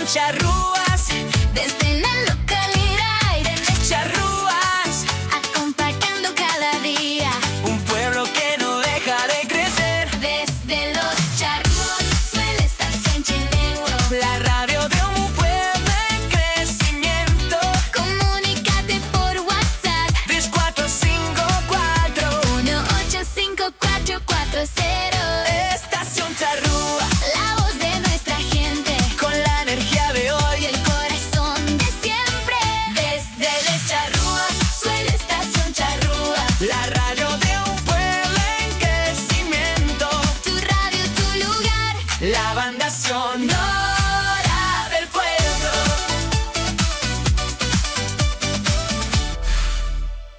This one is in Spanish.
Charrúas, Desde la localidad y de charrúas, acompañando cada día. un pueblo que no deja de crecer. Desde los charrúas suele estar Chenchilengo. La radio de un pueblo en crecimiento. Comunícate por WhatsApp 3454 1854440. Estación Charrúa, La voz de nuestra gente con la energía de y hoy. el corazón de siempre. Desde les charrúas suele Estación Charrúa. La radio